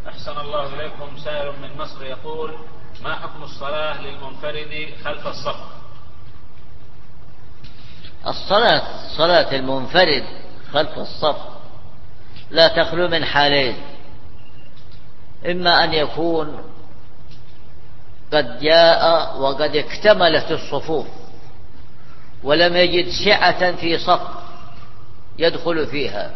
أحسن الله إليكم. سائل من مصر يقول: ما حكم الصلاة للمنفرد خلف الصف؟ صلاة المنفرد خلف الصف لا تخلو من حالين: إما أن يكون قد جاء وقد اكتملت الصفوف ولم يجد سعة في صف يدخل فيها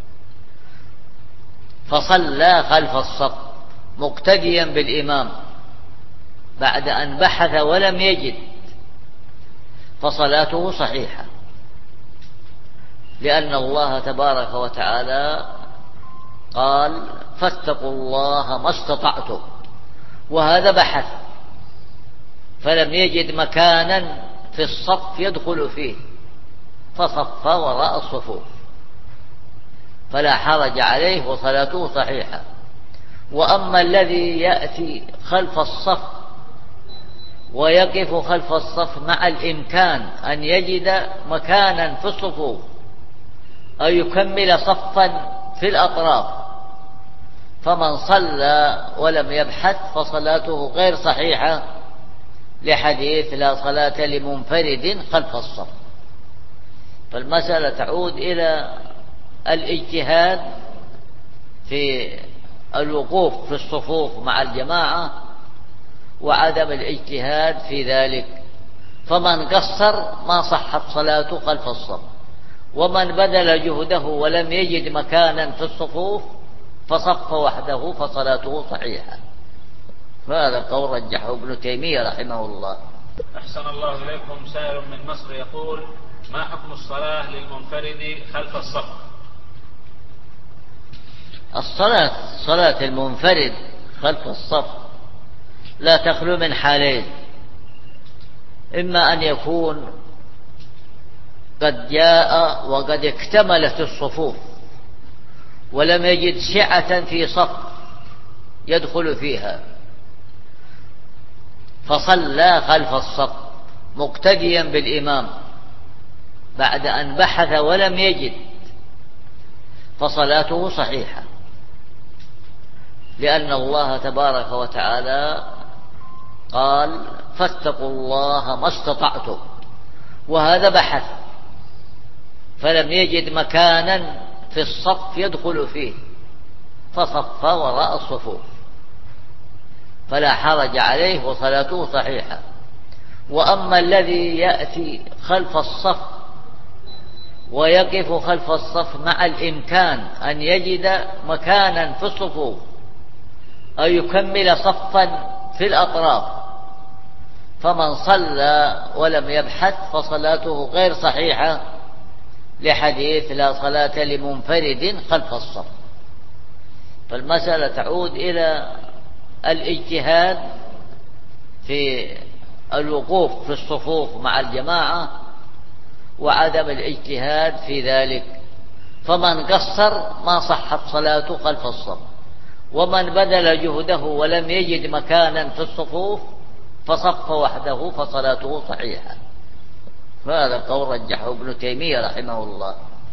فصلى خلف الصف مقتديا بالإمام بعد أن بحث ولم يجد، فصلاته صحيحة، لأن الله تبارك وتعالى قال: فاتقوا الله ما استطعتم، وهذا بحث فلم يجد مكانا في الصف يدخل فيه فصف وراء الصفوف، فلا حرج عليه وصلاته صحيحة. وأما الذي يأتي خلف الصف ويقف خلف الصف مع الإمكان أن يجد مكانا في الصفوف أو يكمل صفا في الأطراف، فمن صلى ولم يبحث فصلاته غير صحيحة، لحديث: لا صلاة لمنفرد خلف الصف. فالمسألة تعود إلى الاجتهاد في الوقوف في الصفوف مع الجماعة وعدم الاجتهاد في ذلك، فمن قصر ما صحت صلاته خلف الصف، ومن بذل جهده ولم يجد مكانا في الصفوف فصف وحده فصلاته صحيحة. فهذا قول رجحه ابن تيمية رحمه الله. أحسن الله إليكم. سائل من مصر يقول: ما حكم الصلاة للمنفرد خلف الصف؟ صلاة المنفرد خلف الصف لا تخلو من حالين: إما أن يكون قد جاء وقد اكتملت الصفوف ولم يجد سعة في صف يدخل فيها فصلى خلف الصف مقتديا بالإمام بعد أن بحث ولم يجد، فصلاته صحيحة، لأن الله تبارك وتعالى قال: فاتقوا الله ما استطعتم، وهذا بحث فلم يجد مكانا في الصف يدخل فيه فصف وراء الصفوف، فلا حرج عليه وصلاته صحيحة. وأما الذي يأتي خلف الصف ويقف خلف الصف مع الإمكان أن يجد مكانا في الصفوف أو يكمل صفا في الأطراف، فمن صلى ولم يبحث فصلاته غير صحيحة، لحديث: لا صلاة لمنفرد خلف الصف. فالمسألة تعود إلى الاجتهاد في الوقوف في الصفوف مع الجماعة وعدم الاجتهاد في ذلك، فمن قصر ما صحت صلاته خلف الصف، ومن بذل جهده ولم يجد مكانا في الصفوف فصف وحده فصلاته صحيحة. فهذا قول رجحه ابن تيمية رحمه الله.